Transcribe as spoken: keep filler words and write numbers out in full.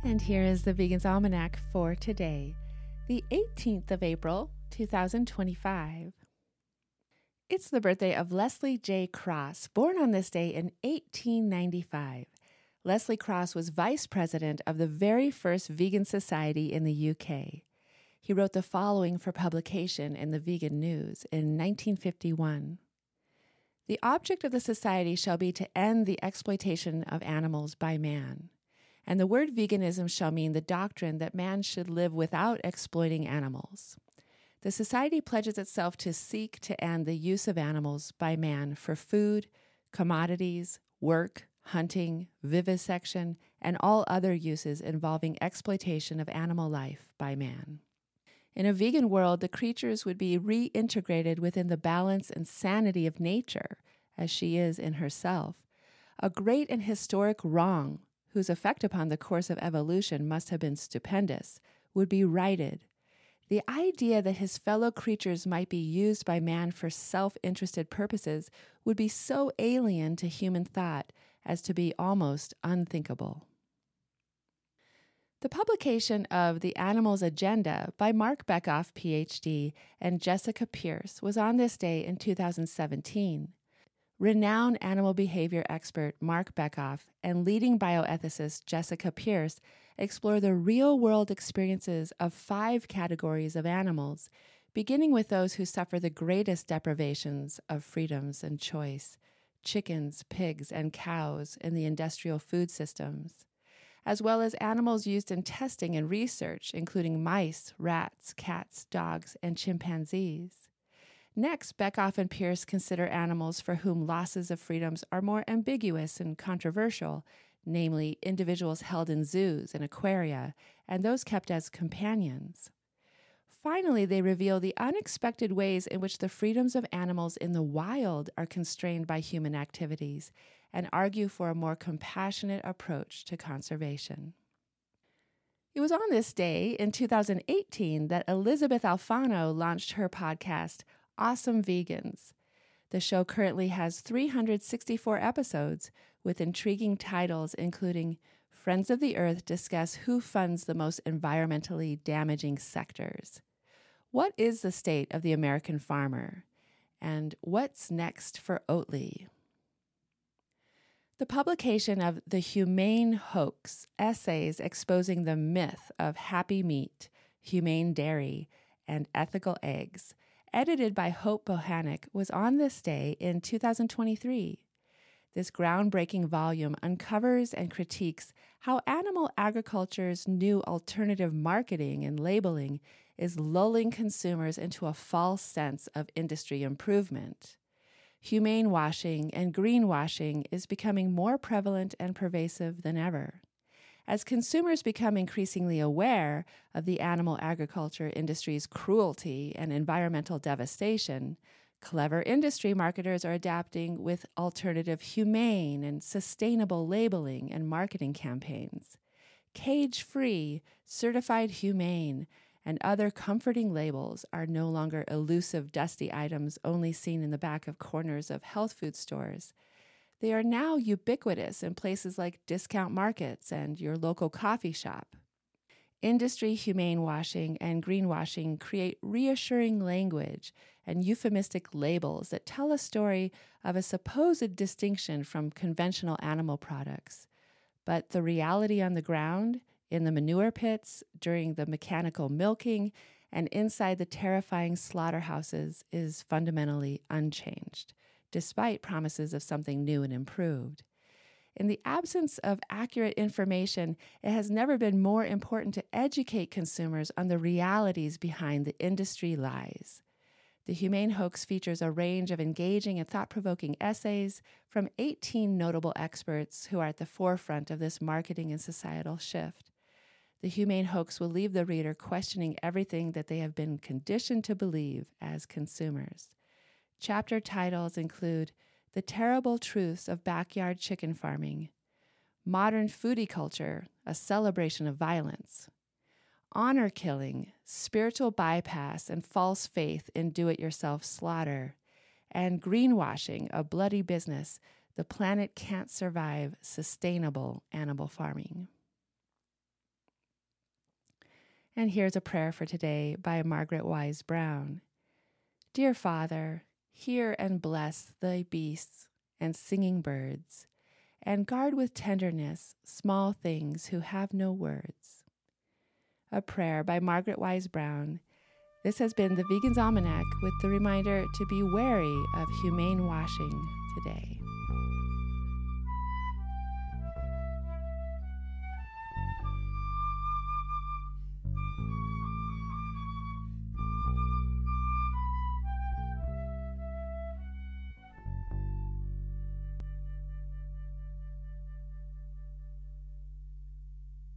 And here is the Vegan's Almanac for today, the eighteenth of April, two thousand twenty-five. It's the birthday of Leslie J. Cross, born on this day in eighteen ninety-five. Leslie Cross was vice president of the very first vegan society in the U K. He wrote the following for publication in the Vegan News in nineteen fifty-one. The object of the society shall be to end the exploitation of animals by man. And the word veganism shall mean the doctrine that man should live without exploiting animals. The society pledges itself to seek to end the use of animals by man for food, commodities, work, hunting, vivisection, and all other uses involving exploitation of animal life by man. In a vegan world, the creatures would be reintegrated within the balance and sanity of nature, as she is in herself. A great and historic wrong, whose effect upon the course of evolution must have been stupendous, would be righted. The idea that his fellow creatures might be used by man for self-interested purposes would be so alien to human thought as to be almost unthinkable. The publication of The Animal's Agenda by Mark Bekoff, P H D, and Jessica Pierce was on this day in two thousand seventeen. Renowned animal behavior expert Mark Bekoff and leading bioethicist Jessica Pierce explore the real-world experiences of five categories of animals, beginning with those who suffer the greatest deprivations of freedoms and choice, chickens, pigs, and cows in the industrial food systems, as well as animals used in testing and research, including mice, rats, cats, dogs, and chimpanzees. Next, Bekoff and Pierce consider animals for whom losses of freedoms are more ambiguous and controversial, namely individuals held in zoos and aquaria, and those kept as companions. Finally, they reveal the unexpected ways in which the freedoms of animals in the wild are constrained by human activities, and argue for a more compassionate approach to conservation. It was on this day in two thousand eighteen that Elizabeth Alfano launched her podcast, Awesome Vegans. The show currently has three hundred sixty-four episodes with intriguing titles including Friends of the Earth discuss who funds the most environmentally damaging sectors, What is the state of the American farmer, and What's next for Oatly? The publication of The Humane Hoax, essays exposing the myth of happy meat, humane dairy, and ethical eggs, edited by Hope Bohanec, was on this day in two thousand twenty-three. This groundbreaking volume uncovers and critiques how animal agriculture's new alternative marketing and labeling is lulling consumers into a false sense of industry improvement. Humane washing and greenwashing is becoming more prevalent and pervasive than ever. As consumers become increasingly aware of the animal agriculture industry's cruelty and environmental devastation, clever industry marketers are adapting with alternative humane and sustainable labeling and marketing campaigns. Cage-free, certified humane, and other comforting labels are no longer elusive, dusty items only seen in the back of corners of health food stores. They are now ubiquitous in places like discount markets and your local coffee shop. Industry humane washing and greenwashing create reassuring language and euphemistic labels that tell a story of a supposed distinction from conventional animal products. But the reality on the ground, in the manure pits, during the mechanical milking, and inside the terrifying slaughterhouses is fundamentally unchanged, despite promises of something new and improved. In the absence of accurate information, it has never been more important to educate consumers on the realities behind the industry lies. The Humane Hoax features a range of engaging and thought-provoking essays from eighteen notable experts who are at the forefront of this marketing and societal shift. The Humane Hoax will leave the reader questioning everything that they have been conditioned to believe as consumers. Chapter titles include The Terrible Truths of Backyard Chicken Farming, Modern Foodie Culture, a Celebration of Violence, Honor Killing, Spiritual Bypass and False Faith in Do-It-Yourself Slaughter, and Greenwashing, a Bloody Business, The Planet Can't Survive Sustainable Animal Farming. And here's a prayer for today by Margaret Wise Brown. Dear Father, hear and bless thy beasts and singing birds, and guard with tenderness small things who have no words. A prayer by Margaret Wise Brown. This has been the Vegan's Almanac with the reminder to be wary of humane washing today.